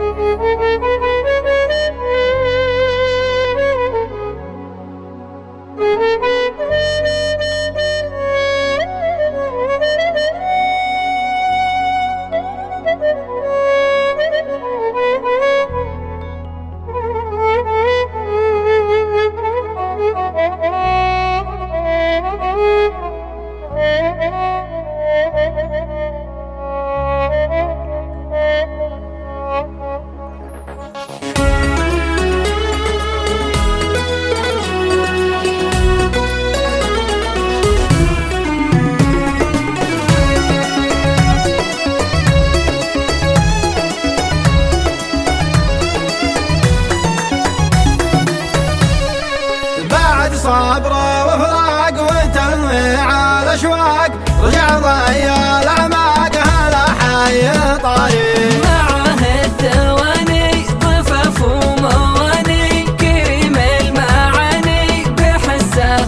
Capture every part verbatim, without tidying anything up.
صبره وفراق وتنوي على اشواق رجع ضيع الاعماق هلا حي طريق معه الثواني ضفاف ومواني كريم المعاني بحسه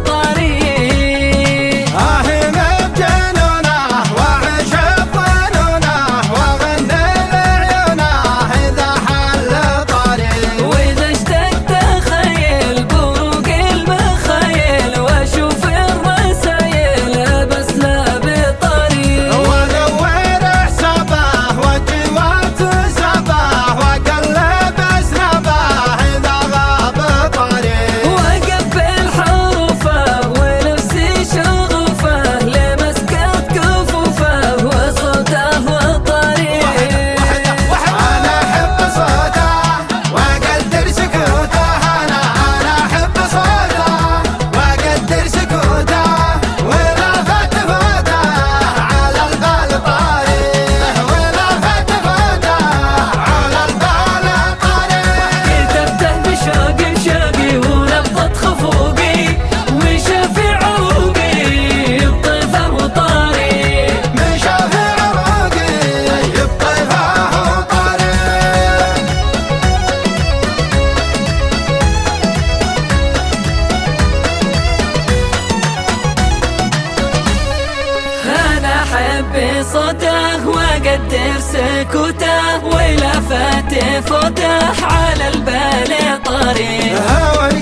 وطريق اه مبجنونه وعش بظنونه وغني لعيونه اذا حل طريق واذا اشتقت خيل بروق المخيل واشوف الرسايل بس لا بطريق ودور حسابه وجوات سبه وقلب اسنبه اذا غاب طريق وقبل حروفه ونفسي شغوفه لمسكت كفوفه وصوته وطريق انا احب صوته واقدر سكوته انا انا احب صوته واقدر سكوته ولا فتفوته على البال طريق ولا فتفوته على البال طريق كتبته بشوقي بشوقي ونبضة خفوقي وشافي عروقي بطيفه وطريق من شاف عروقي بطيفه وطريق انا احب صوته واقدر سكوته ولا فات فوته على البال طريق هوى